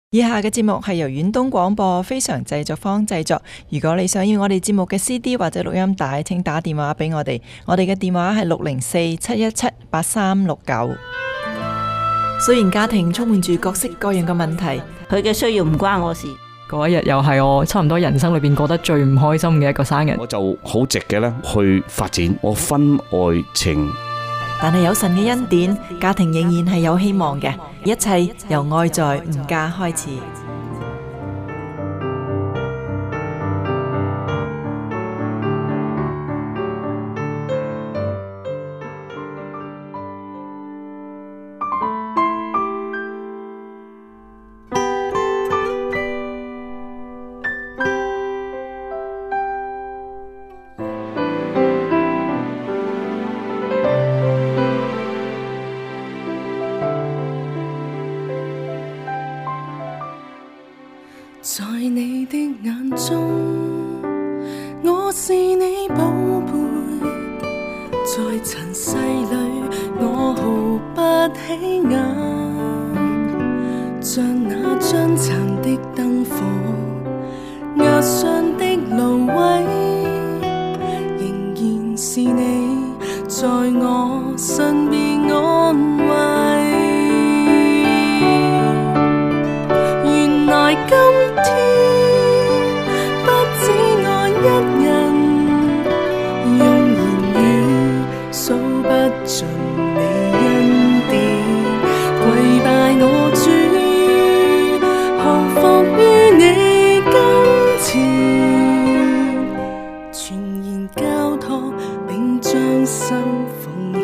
以下嘅節目係由遠東廣播非常製作坊製作。如果你想要我哋節目嘅 CD 或者錄音帶，請打電話俾我哋。我哋嘅電話係604-717-8369。雖然家庭充滿住各式各樣嘅問題， 佢嘅需要唔關我事。 嗰一日又係我差唔多人生裏邊過得最唔開心嘅一個生日。 我就好直嘅咧去發展我婚外情。 但係有神嘅恩典，家庭仍然係有希望嘅。一切由愛在吾家開始。 在你的眼中，我是你寶貝，在塵世裏我毫不起眼，像那將殘的燈火，壓傷的蘆葦，仍然是你在我身邊安慰。原來今天不止我一人，用言語數不盡你恩典，跪拜我主，降服於你跟前，全然交託並將心奉獻。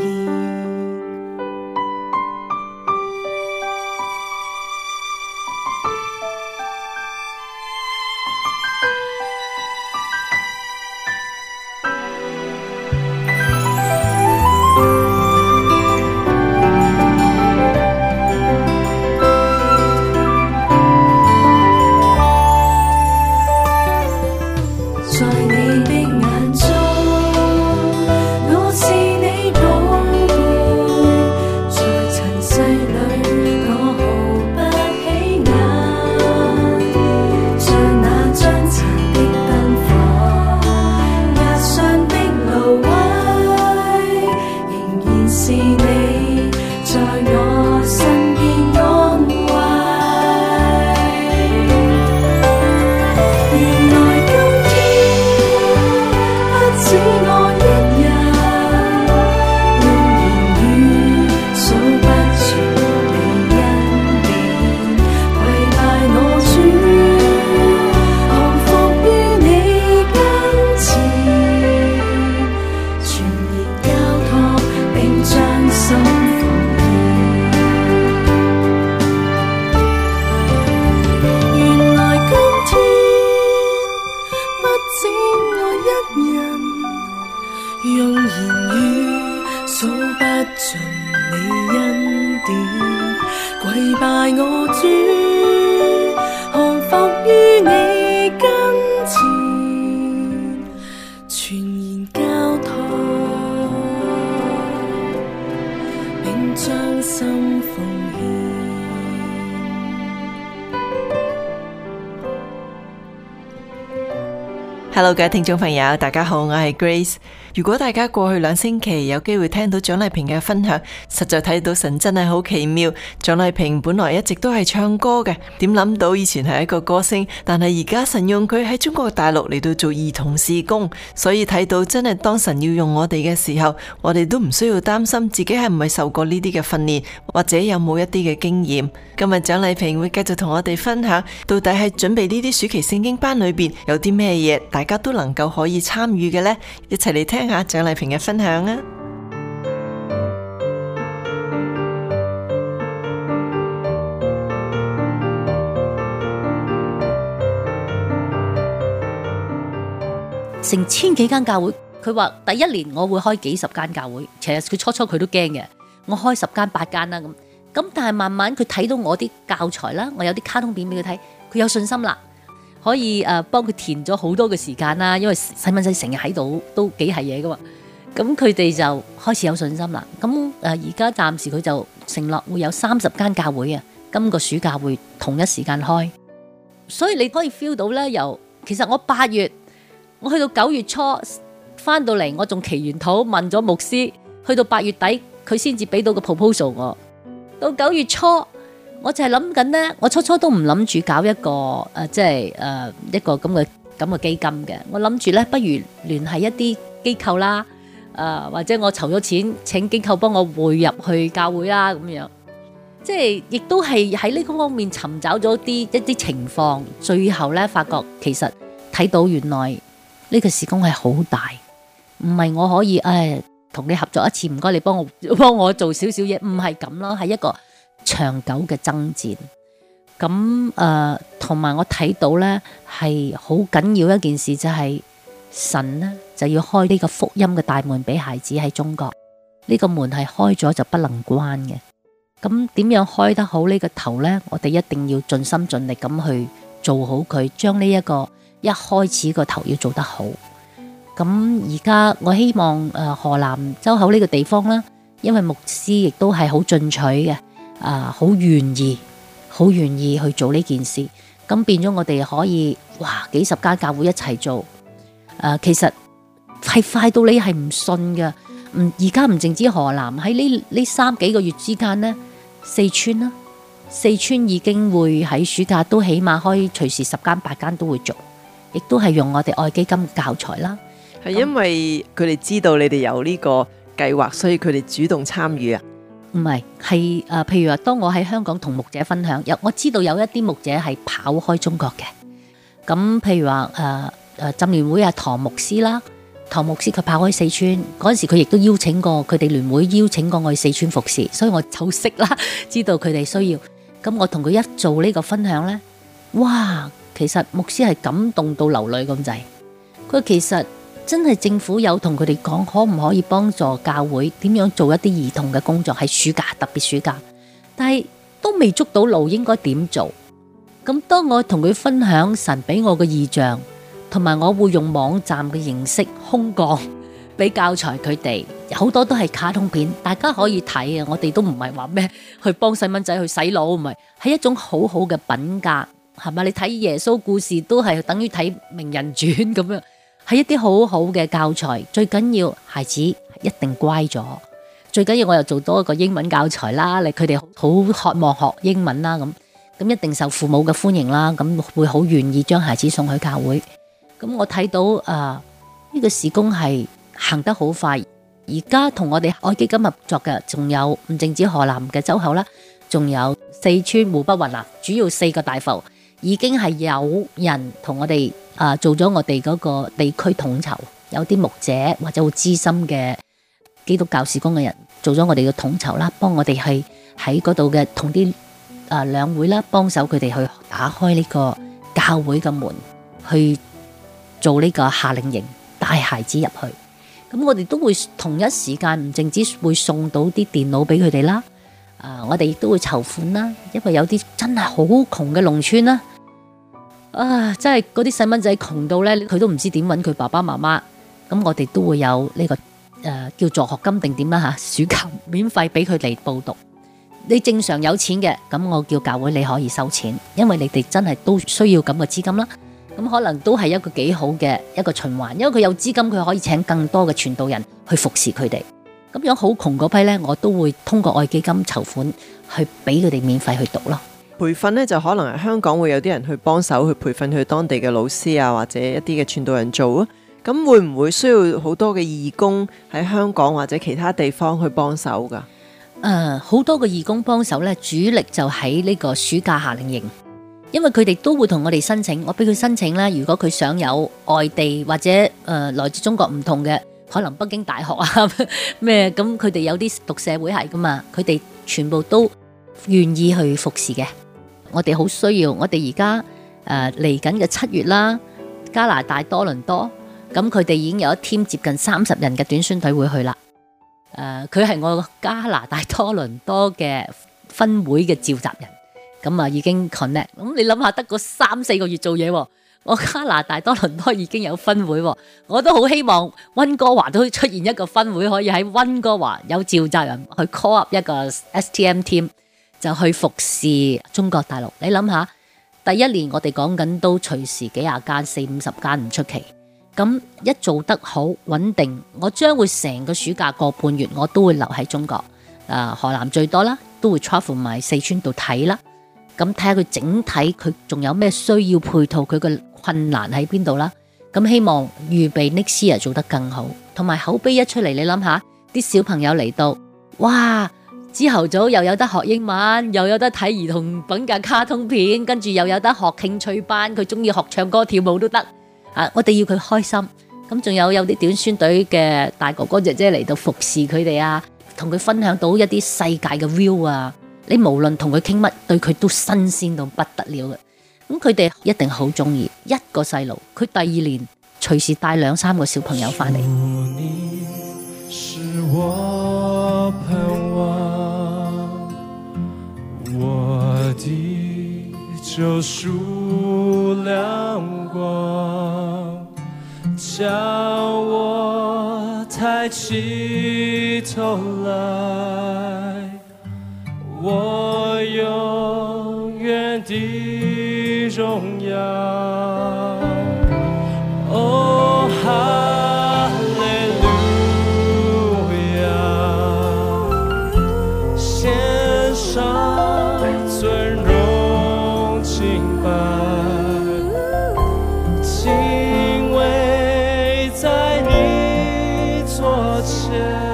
Hello， 各位聽眾朋友，大家好，我係 Grace。如果大家過去2星期有機會聽到蔣麗萍嘅分享，實在睇到神真係好奇妙。蔣麗萍本來一直都係唱歌嘅，點諗到以前係一個歌星，但係而家神用佢喺中國大陸嚟到做兒童事工，所以睇到真係當神要用我哋嘅時候，我哋都唔需要擔心自己係唔係受過呢啲嘅訓練，或者有冇一啲嘅經驗。今日蔣麗萍會繼續同我哋分享，到底喺準備呢啲暑期聖經班裏邊有啲咩嘢，大家都能夠可以參與嘅呢？一齊嚟聽下蔣麗萍嘅分享啊！ 成千幾間教會，佢話第一年我會開幾十間教會，其實佢初佢都驚嘅，我開10間8間啦咁，但係慢慢佢睇到我啲教材啦，我有啲卡通片俾佢睇，佢有信心啦，可以幫佢填咗好多嘅時間啦，因為細蚊仔成日喺度都幾係嘢噶嘛，咁佢哋就開始有信心啦。咁而家暫時佢就承諾會有30間教會啊， 今個暑假會同一時間開，所以你可以 feel 到咧。其實我8月，我去到9月初翻到嚟，我仲祈完禱問咗牧師，去到8月底佢先至俾到個 proposal 我。到9月初，我就係諗緊咧，我初都唔諗住搞一個一個咁嘅基金嘅，我諗住咧不如聯繫一啲機構啦，或者我籌咗錢請機構幫我匯入去教會啦咁樣。即係亦都係喺呢個方面尋找咗一啲情況，最後咧發覺其實睇到原來呢個事工係好大，唔係我可以同你合作一次，唔該你幫我做少少嘢，唔係咁咯，係一個長久嘅爭戰。咁同埋我睇到咧係好緊要一件事，就係神呢就要開呢個福音嘅大門俾孩子喺中國，呢個門係開咗就不能關嘅。咁點樣開得好呢個頭呢？我哋一定要盡心盡力咁去做好佢，將呢一個一開始個頭要做得好。咁而家我希望河南周口呢個地方啦，因為牧師亦都係好進取嘅，好願意去做呢件事。咁變咗我哋可以幾十間教會一齊做。其實係快到你係唔信㗎。而家唔淨止河南，喺呢3幾個月之間呢，四川已經會喺暑假都起碼開隨時10間8間都會做，亦都係用我哋愛基金教材啦。 係因為佢哋知道你哋有呢個計劃，所以佢哋主動參與啊？ 唔係，係譬如話，當我喺香港同牧者分享，我知道有一啲牧者係跑開中國嘅。咁譬如話浸聯會唐牧師啦。唐牧師佢跑開四川嗰陣時，佢亦都邀請過佢哋聯會邀請過我去四川服侍，所以我就識啦，知道佢哋需要。咁我同佢一做呢個分享呢，其實牧師係感動到流淚咁滯。佢其實真係政府有同佢哋講，可唔可以幫助教會點樣做一啲兒童嘅工作，喺暑假，特別暑假，但係都未捉到路應該點做。咁當我同佢分享神俾我嘅異象，同埋我會用網站嘅形式空降俾教材佢哋，好多都係卡通片，大家可以睇啊！我哋都唔係話咩去幫細蚊仔去洗腦，唔係一種好好嘅品格，係咪？你睇耶穌故事都係等於睇名人傳咁樣，係一啲好好嘅教材。最緊要孩子一定乖咗，最緊要我又做多一個英文教材啦，佢哋好渴望學英文啦，咁一定受父母嘅歡迎啦，咁會好願意將孩子送去教會。咁我睇到呢個事工係行得好快，而家同我哋愛基金合作嘅，仲有唔淨止河南嘅周口啦，仲有四川、湖北、雲南，主要4個大埠已經係有人同我哋做咗我哋嗰個地區統籌，有啲牧者或者好資深嘅基督教事工嘅人做咗我哋嘅統籌啦，幫我哋係喺嗰度嘅同啲兩會啦，幫手佢哋去打開呢個教會嘅門去。做呢個夏令營，帶孩子入去，咁我哋都會同一時間唔淨止會送到啲電腦俾佢哋啦，我哋亦都會籌款啦，因為有啲真係好窮嘅農村啦，真係嗰啲細蚊仔窮到咧，佢都唔知點搵佢爸爸媽媽，咁我哋都會有呢個叫助學金定點啦吓，暑假免費俾佢嚟報讀。你正常有錢嘅，咁我叫教會你可以收錢，因為你哋真係都需要咁嘅資金啦。咁可能都係一個幾好嘅一個循環，因為佢有資金，佢可以請更多嘅傳道人去服侍佢哋。咁樣好窮嗰批呢，我都會通過愛基金籌款去俾佢哋免費去讀咯。 培訓呢，就可能係香港會有啲人去幫手去培訓佢當地嘅老師啊，或者一啲嘅傳道人做啊。咁會唔會需要好多嘅義工喺香港或者其他地方去幫手噶？ 好多嘅義工幫手呢，主力就喺呢個暑假夏令營。因為佢哋都會同我哋申請，我俾佢申請啦。如果佢想有外地或者來自中國唔同嘅，可能北京大學啊咩咁，佢哋有啲讀社會系噶嘛，佢哋全部都願意去服侍嘅。我哋好需要，我哋而家嚟緊嘅7月啦，加拿大多倫多，咁佢哋已經有一 team 接近30人嘅短宣隊會去啦。佢係我加拿大多倫多嘅分會嘅召集人。咁已經 connect， 咁你諗下得個3-4個月做嘢，我加拿大多倫多已經有分會，我都好希望溫哥華都出現一個分會，可以喺溫哥華有召集人去 call up 一個 STM team， 就去服侍中國大陸。你諗下，第一年我哋講緊都隨時幾廿間、40-50間唔出奇。咁一做得好穩定，我將會成個暑假個半月我都會留喺中國。河南最多啦，都會 travel 埋四川度睇啦。咁睇下佢整體佢仲有咩需要配套，佢個困難喺邊度啦。咁希望預備 next year 做得更好，同埋口碑一出嚟，你諗下啲小朋友嚟到，哇！朝頭早又有得學英文，又有得睇兒童品格卡通片，跟住又有得學興趣班，佢中意學唱歌跳舞都得。我哋要佢開心。咁仲有啲短宣隊嘅大哥哥姐姐嚟到服侍佢哋啊，同佢分享到一啲世界嘅 view 啊。你無論同佢傾乜，對佢都新鮮到不得了嘅。咁佢哋一定好中意。一個細路，佢第二年隨時帶2-3個小朋友翻嚟。 你是我盼望，我的救贖亮光，叫我抬起頭來，我永遠的榮耀。哦，哈利路亞，獻上尊榮敬拜，敬畏在你座前。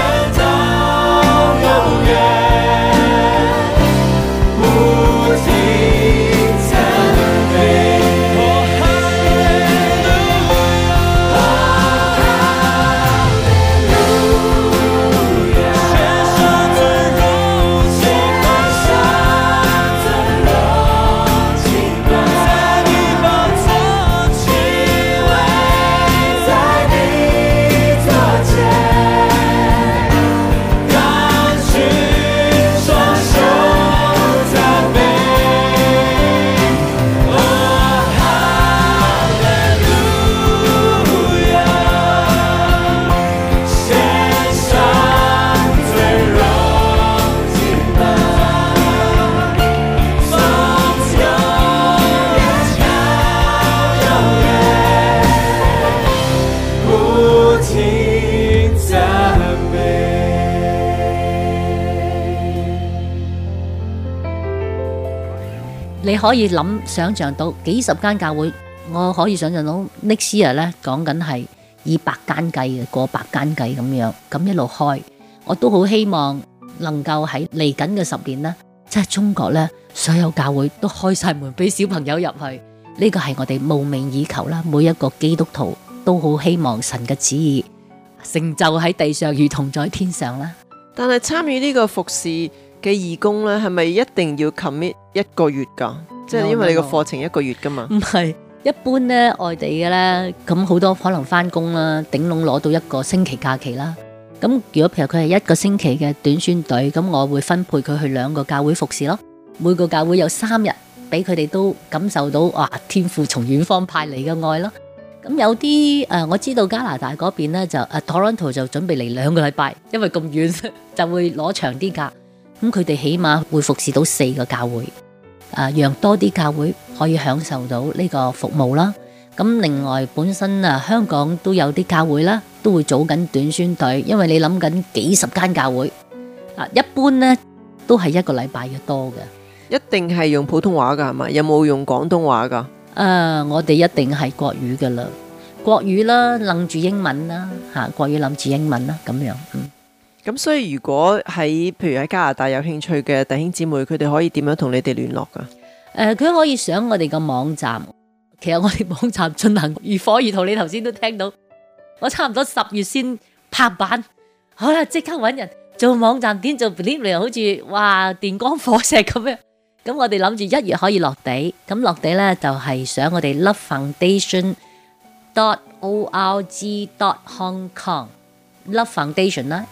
不停你可以想像到幾十間教會，我可以想像到 next year 咧講緊係以百間計嘅，過百間計咁樣，咁一路開，我都好希望能夠喺嚟緊嘅10年咧，即係中國咧所有教會都開晒門俾小朋友入去，呢個係我哋夢寐以求啦。每一個基督徒都好希望神嘅旨意成就喺地上，如同在天上啦。 但係參與呢個服侍嘅義工咧，係咪一定要 commit 1個月㗎？即係因為你個課程1個月㗎嘛？ 唔係，一般咧外地嘅咧，咁好多可能返工啦，頂籠攞到1個星期假期啦。咁如果譬如佢係1個星期嘅短宣隊，咁我會分配佢去2個教會服侍咯。每個教會有3日，俾佢哋都感受到哇天父從遠方派嚟嘅愛咯。咁有啲我知道加拿大嗰邊咧就Toronto 就準備嚟2個禮拜，因為咁遠就會攞長啲假。咁佢哋起碼會服侍到4個教會，讓多啲教會可以享受到呢個服務啦。咁另外本身香港都有啲教會啦，都會組緊短宣隊，因為你諗緊幾十間教會，一般呢都係1個禮拜嘅多嘅。 一定係用普通話㗎係嘛？有冇用廣東話㗎？ 我哋一定係國語㗎啦，國語啦，楞住英文啦，國語楞住英文啦，咁樣。 咁所以如果譬如喺加拿大有興趣嘅弟兄姊妹，佢哋可以點樣同你哋聯絡㗎？ 佢可以上我哋個網站。其實我哋網站進行如火如荼，你頭先都聽到，我差唔多10月先拍板，好啦，即刻揾人做網站，點做 believe 好似哇電光火石咁樣。咁我哋諗住1月可以落地，咁落地咧就係上我哋 lovefoundation.org.hong.kong Love Foundation 啦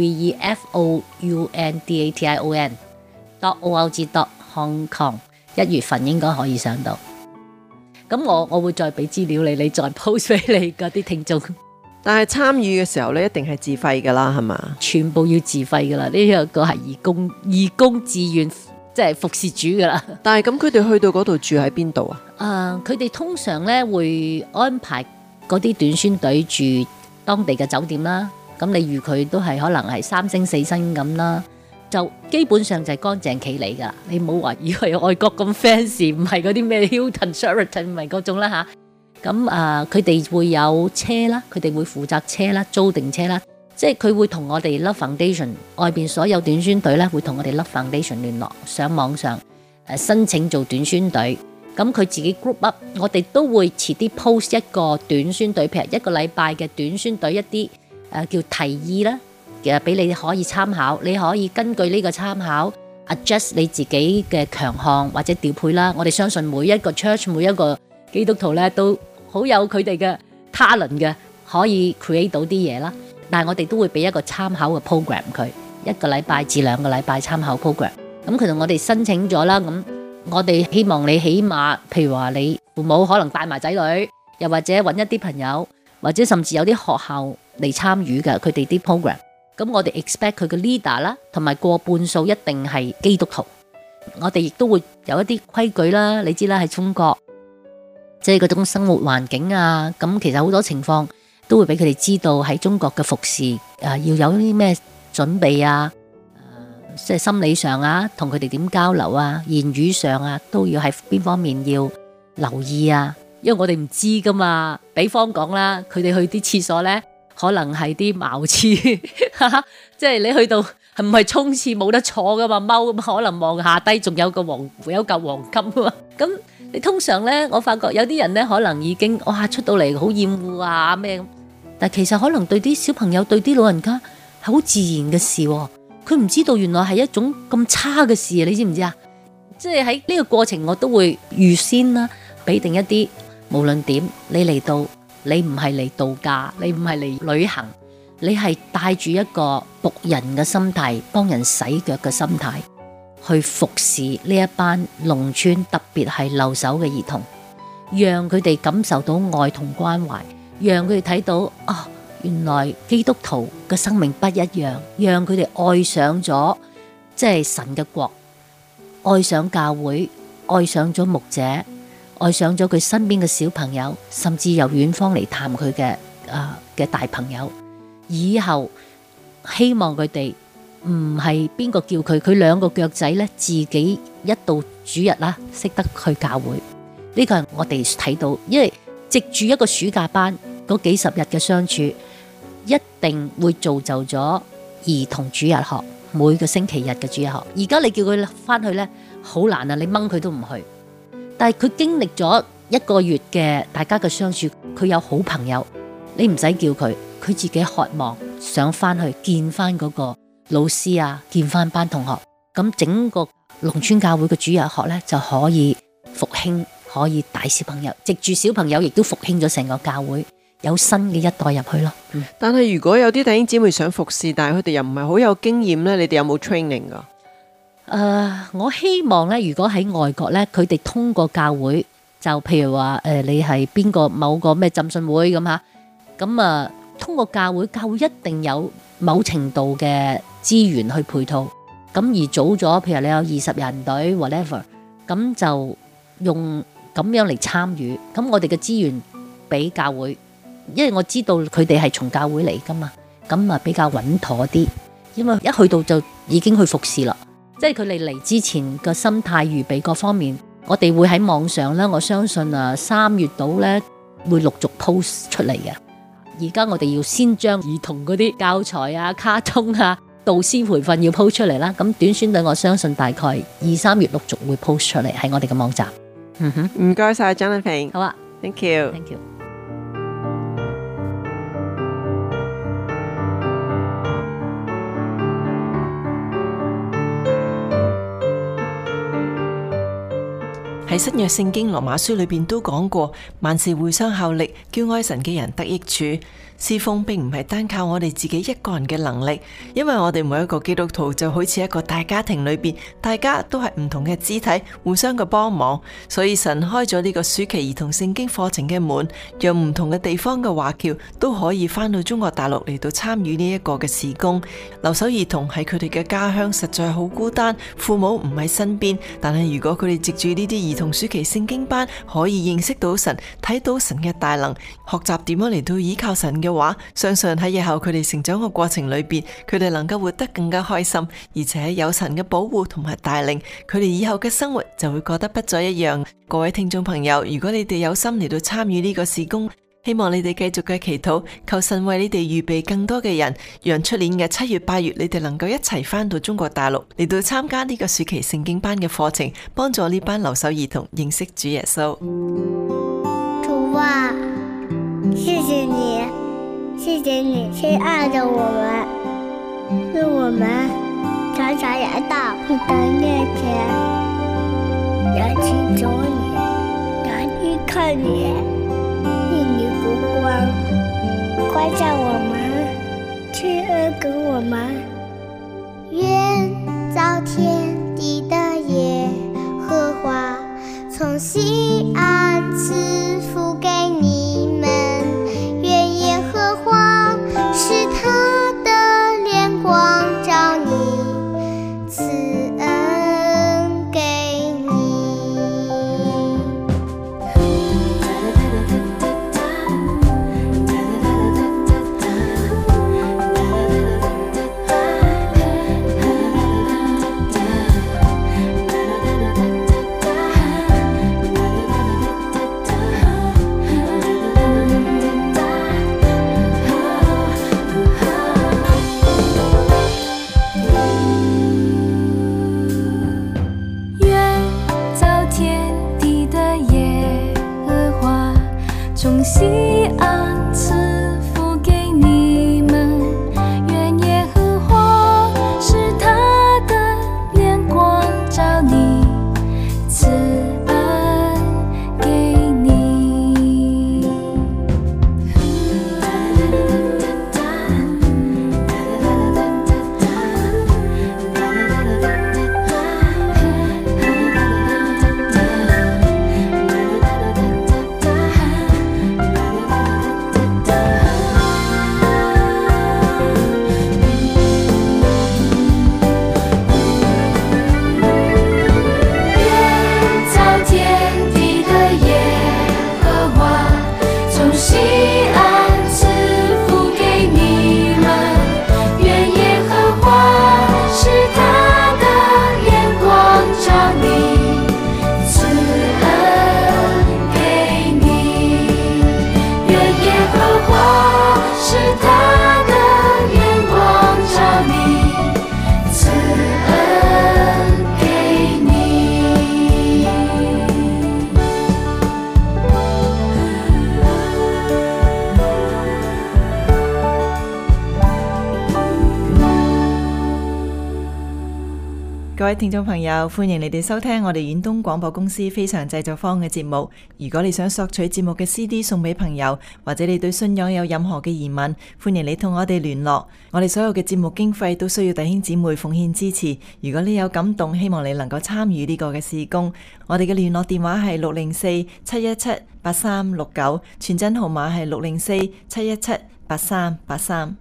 LOVEFOUNDATION.org.hong.kong 1月份應該可以上到。咁我會再俾資料你再 post 俾你嗰啲聽眾。 但係參與嘅時候咧，一定係自費㗎啦，係嘛？ 全部要自費㗎啦，呢一個係義工自願，即係服侍主㗎啦。 但係咁佢哋去到嗰度住喺邊度啊？ 佢哋通常咧會安排嗰啲短宣隊住當地嘅酒店啦。咁例如佢都係可能係3星4星咁啦，就基本上就係乾淨企理㗎。你唔好話以為外國咁 fancy， 唔係嗰啲咩 Hilton、Sheraton 唔係嗰種啦嚇。咁佢哋會有車啦，佢哋會負責車啦，租定車啦。即係佢會同我哋 Love Foundation 外邊所有短宣隊咧，會同我哋 Love Foundation 聯絡，上網上申請做短宣隊。咁佢自己 group up，我哋都會遲啲 post 一個短宣隊，譬如1個禮拜嘅短宣隊一啲叫提議啦，俾你可以參考。你可以根據呢個參考 adjust 你自己嘅強項或者調配啦。我哋相信每一個 church 每一個基督徒咧都好有佢哋嘅 talent 嘅，可以 create 到啲嘢啦。但係我哋都會俾一個參考嘅 program 佢，1個禮拜至2個禮拜參考 program。咁佢同我哋申請咗啦，咁我哋希望你起碼，譬如話你父母可能帶埋仔女，又或者揾一啲朋友，或者甚至有啲學校嚟參與嘅佢哋啲 program。咁我哋 expect 佢嘅 leader 啦，同埋過半數一定係基督徒。我哋亦都會有一啲規矩啦，你知啦，喺中國即係嗰種生活環境啊，咁其實好多情況都會俾佢哋知道喺中國嘅服侍要有啲咩準備啊，即係心理上啊，同佢哋點交流啊，言語上啊，都要喺邊方面要留意啊，因為我哋唔知噶嘛。比方講啦，佢哋去啲廁所呢，可能係啲茅廁，即係你去到係唔係沖廁冇得坐噶嘛，踎咁可能望下低仲有嚿黃金啊嘛。咁你通常呢，我發覺有啲人呢，可能已經哇出到嚟好厭惡啊咩咁，但其實可能對啲小朋友對啲老人家係好自然嘅事喎。佢唔知道原來係一種咁差嘅事，你知唔知啊？即係喺呢個過程我都會預先啦，俾定一啲，無論點你嚟到，你唔係嚟度假，你唔係嚟旅行，你係帶住一個僕人嘅心態，幫人洗腳嘅心態去服侍呢一班農村，特別係留守嘅兒童，讓佢哋感受到愛同關懷，讓佢哋睇到原來基督徒嘅生命不一樣，讓佢哋愛上咗即係神嘅國，愛上教會，愛上咗牧者，愛上咗佢身邊嘅小朋友，甚至由遠方嚟探佢嘅大朋友。以後希望佢哋唔係邊個叫佢，佢2個腳仔咧自己一度主日啦，識得去教會。呢個係我哋睇到，因為藉住一個暑假班嗰幾十日嘅相處，一定會造就咗兒童主日學，每個星期日嘅主日學。而家你叫佢翻去呢，好難啊！你掹佢都唔去。但係佢經歷咗1個月嘅大家嘅相處，佢有好朋友，你唔使叫佢，佢自己渴望想翻去見翻嗰個老師啊，見翻班同學。咁整個農村教會嘅主日學呢，就可以復興，可以帶小朋友，藉住小朋友亦都復興咗成個教會，有新嘅一代入去咯。 但係如果有啲弟兄姊妹想服侍，但係佢哋又唔係好有經驗呢，你哋有冇 training 噶？ 我希望咧，如果喺外國咧，佢哋通過教會，就譬如話你係邊個某個咩浸信會咁吓，咁啊通過教會一定有某程度嘅資源去配套，咁而組咗，譬如你有20人隊 whatever， 咁就用咁樣嚟參與，咁我哋嘅資源俾教會，因為我知道佢哋係從教會嚟噶嘛，咁啊比較穩妥啲，因為一去到就已經去服侍啦。即係佢哋嚟之前嘅心態預備各方面，我哋會喺網上咧，我相信3月度咧會陸續 post 出嚟嘅。而家我哋要先將兒童嗰啲教材啊、卡通啊、導師培訓要 post 出嚟啦。咁短宣隊我相信大概2、3月陸續會 post 出嚟喺我哋嘅網站。 唔該晒張麗萍。 好啊 ，Thank you。 Thank you。 喺新約聖經羅馬書裏邊都講過，萬事互相效力，叫愛神嘅人得益處。侍奉並唔係單靠我哋自己一個人嘅能力，因為我哋每一個基督徒就好似一個大家庭裏邊，大家都係唔同嘅肢體，互相嘅幫忙。所以神開咗呢個暑期兒童聖經課程嘅門，讓唔同嘅地方嘅華僑都可以返到中國大陸嚟到參與呢一個嘅事工。留守兒童喺佢哋嘅家鄉實在好孤單，父母唔喺身邊，但係如果佢哋藉住呢啲兒童暑期聖經班，可以認識到神，睇到神嘅大能，學習點樣嚟到依靠神嘅話，相信喺以後佢哋成長嘅過程裏邊，佢哋能夠活得更加開心，而且有神嘅保護同埋帶領，佢哋以後嘅生活就會過得不再一樣。各位聽眾朋友，如果你哋有心嚟到參與呢個事工，希望你哋繼續嘅祈禱，求神為你哋預備更多嘅人，讓出年嘅7月8月，你哋能夠一齊返到中國大陸嚟到參加呢個暑期聖經班嘅課程，幫助呢班留守兒童認識主耶穌。 主啊，謝謝你，謝謝你親愛的我們，讓我們常常來到你的面前，要祈求你，要依靠你，願你不光關照我們，去恩給我們。願造天地的耶和華從西安賜福給你們，願耶和華使他的臉光照你，賜恩給你。 各位聽眾朋友，歡迎你哋收聽我哋遠東廣播公司非常製作坊嘅節目。如果你想索取節目嘅 CD 送俾朋友，或者你對信仰有任何嘅疑問，歡迎你同我哋聯絡。我哋所有嘅節目經費都需要弟兄姊妹奉獻支持。如果你有感動，希望你能夠參與呢個嘅事工。我哋嘅聯絡電話係604-717-8369，傳真號碼係604-717-8383。